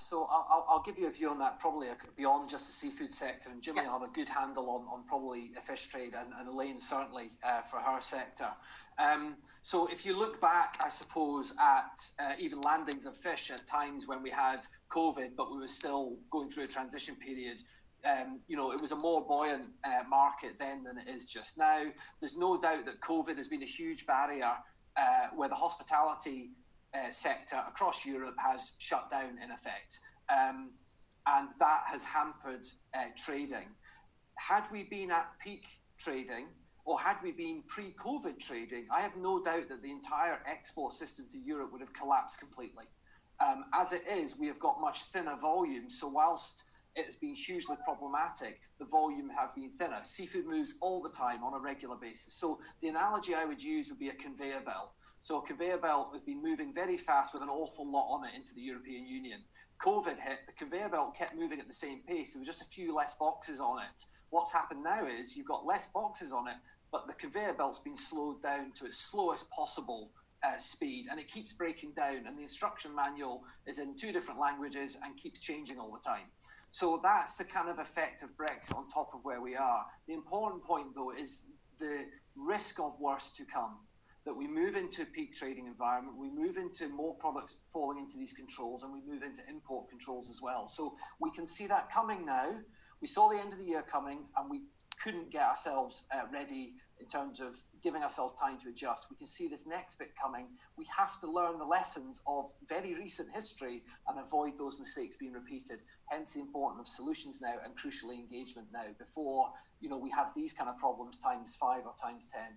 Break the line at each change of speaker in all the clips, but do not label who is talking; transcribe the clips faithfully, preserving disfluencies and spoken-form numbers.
so I'll, I'll give you a view on that, probably beyond just the seafood sector, and Jimmy
yeah.
will have a good handle on, on probably the fish trade, and, and Elaine certainly uh, for her sector. Um, so if you look back, I suppose, at uh, even landings of fish at times when we had COVID, but we were still going through a transition period, um, you know, it was a more buoyant uh, market then than it is just now. There's no doubt that COVID has been a huge barrier uh, where the hospitality Uh, sector across Europe has shut down in effect, um, and that has hampered uh, trading. Had we been at peak trading, or had we been pre-COVID trading, I have no doubt that the entire export system to Europe would have collapsed completely. Um, as it is, we have got much thinner volumes, so whilst it has been hugely problematic, the volume have been thinner. Seafood moves all the time on a regular basis. So the analogy I would use would be a conveyor belt. So a conveyor belt has been moving very fast with an awful lot on it into the European Union. COVID hit, the conveyor belt kept moving at the same pace. There was just a few less boxes on it. What's happened now is you've got less boxes on it, but the conveyor belt's been slowed down to its slowest possible uh, speed, and it keeps breaking down. And the instruction manual is in two different languages and keeps changing all the time. So that's the kind of effect of Brexit on top of where we are. The important point, though, is the risk of worse to come. That we move into a peak trading environment, we move into more products falling into these controls, and we move into import controls as well. So we can see that coming now. We saw the end of the year coming, and we couldn't get ourselves uh, ready in terms of giving ourselves time to adjust. We can see this next bit coming. We have to learn the lessons of very recent history and avoid those mistakes being repeated. Hence the importance of solutions now, and crucially engagement now, before you know we have these kind of problems times five or times ten.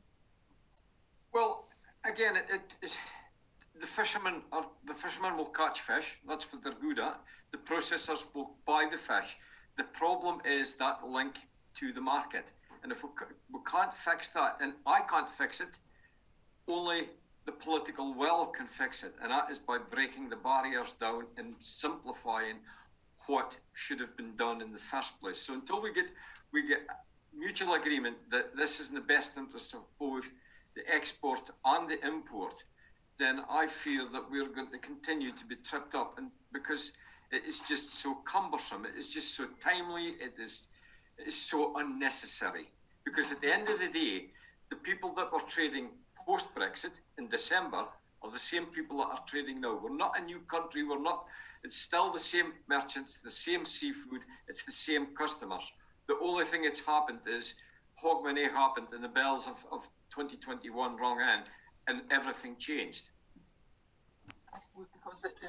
Well, again, it, it, it, the fishermen are the fishermen will catch fish. That's what they're good at. The processors will buy the fish. The problem is that link to the market, and if we, we can't fix that, and I can't fix it, only the political will can fix it, and that is by breaking the barriers down and simplifying what should have been done in the first place. So until we get we get mutual agreement that this is in the best interest of both the export and the import, then I fear that we're going to continue to be tripped up, and because it is just so cumbersome, it is just so timely, it is, it is so unnecessary. Because at the end of the day, the people that were trading post-Brexit in December are the same people that are trading now. We're not a new country, we're not, it's still the same merchants, the same seafood, it's the same customers. The only thing that's happened is Hogmanay happened and the bells of, of twenty twenty-one rung in, and everything changed.
I suppose because the,